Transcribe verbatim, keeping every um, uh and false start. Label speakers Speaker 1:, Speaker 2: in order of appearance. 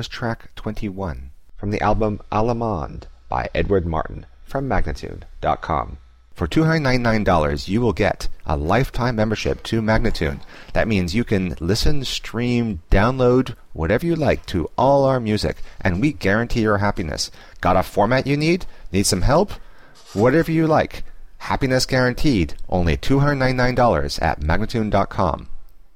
Speaker 1: was track twenty-one from the album Allemande by Edward Martin from Magnatune dot com. For two hundred ninety-nine dollars, you will get a lifetime membership to Magnatune. That means you can listen, stream, download, whatever you like to all our music, and we guarantee your happiness. Got a format you need? Need some help? Whatever you like. Happiness guaranteed. Only two hundred ninety-nine dollars at Magnatune dot com.